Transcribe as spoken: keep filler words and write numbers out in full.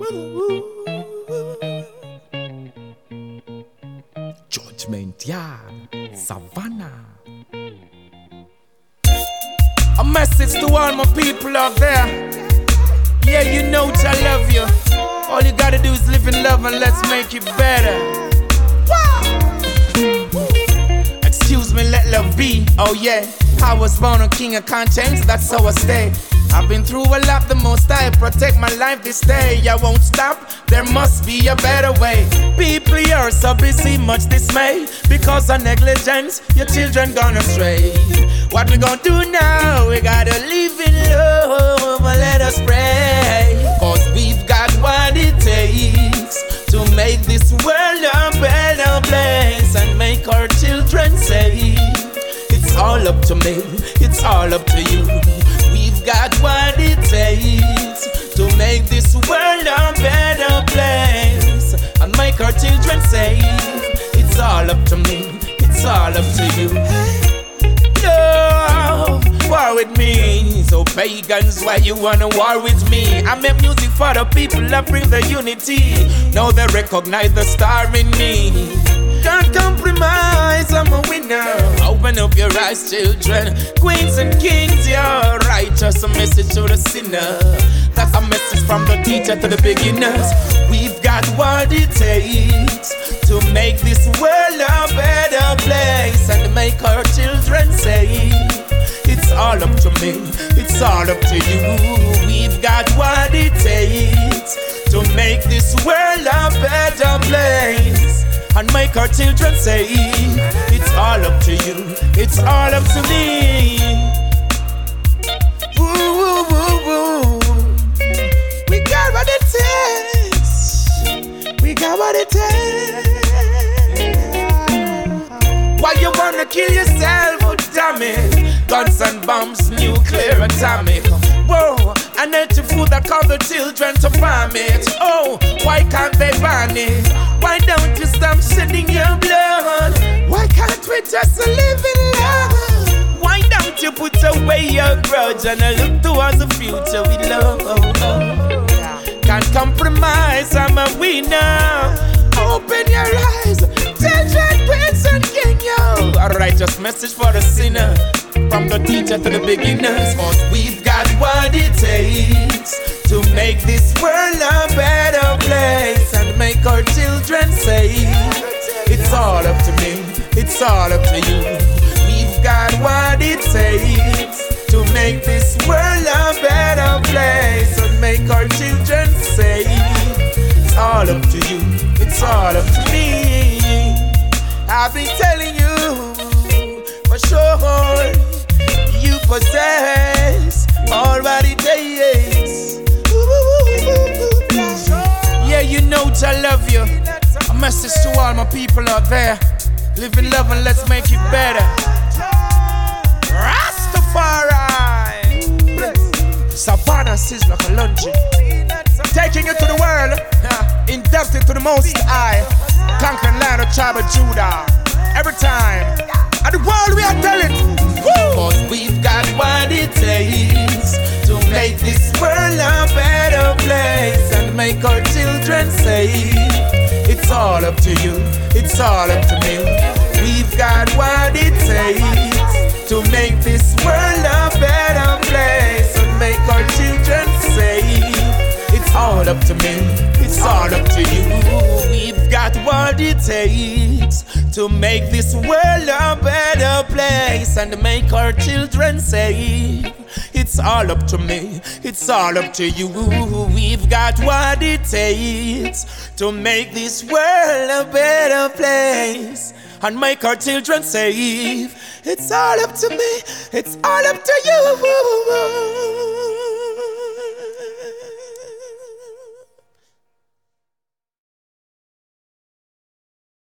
Judgment Yard, Savannah. A message to all my people out there. Yeah, you know I love you. All you gotta do is live in love and let's make it better. Excuse me, let love be. Oh yeah, I was born a king, I can't change, that's how I stay. I've been through a lot, the most I protect my life this day. I won't stop, there must be a better way. People are so busy, much dismay. Because of negligence, your children gone astray. What we gonna do now? We gotta live in love, let us pray. Cause we've got what it takes to make this world a better place and make our children safe. It's all up to me, it's all up to you. We've got what it takes to make this world a better place and make our children safe. It's all up to me, it's all up to you. No, war with me. So pagans, why you wanna war with me? I make music for the people that bring the unity. Now they recognize the star in me. Can't compromise, I'm a winner. Open up your eyes, children. Queens and kings, you're righteous. A message to the sinner. That's a message from the teacher to the beginners. We've got what it takes to make this world a better place and make our children safe. It's all up to me, it's all up to you. We've got what it takes to make this world a better place and make our children safe. It's all up to you, it's all up to me. Woo, woo, woo, woo. We got what it takes. We got what it takes. Why you wanna kill yourself? Oh, damn it. Guns and bombs, nuclear, atomic. Whoa, I need to food that cause the children to farm it. Oh, why can't they ban it? Why don't you stop shedding your blood? Why can't we just live in love? Why don't you put away your grudge and look towards the future with love? Can't compromise, I'm a winner. Open your eyes, children, prince and king, yo. A righteous message for the sinner, from the teacher to the beginners. Cause we've got what it takes to make this world a better place and make our children safe. It's all up to me, it's all up to you. We've got what it takes to make this world a better place and make our children safe. It's all up to you, it's all up to me. I've been telling you for sure, you possess all what it takes. Yeah, you know I love you. A message to all my people out there. Live in love and let's make it better. Rastafari. Savannah Sizzla Kalonji. Taking it to the world, inducted to the most high. Conquering land of tribe of Judah. Every time, and the world we are telling. Cause we've got what it takes to make this world a better place and make our children safe. It's all up to you, it's all up to me. We've got what it takes to make this world a better place and make our children safe. It's all up to me, it's all up to you. We've got what it takes to make this world a better place and make our children safe. It's all up to me, it's all up to you. We've got what it takes to make this world a better place and make our children safe. It's all up to me, it's all up to you.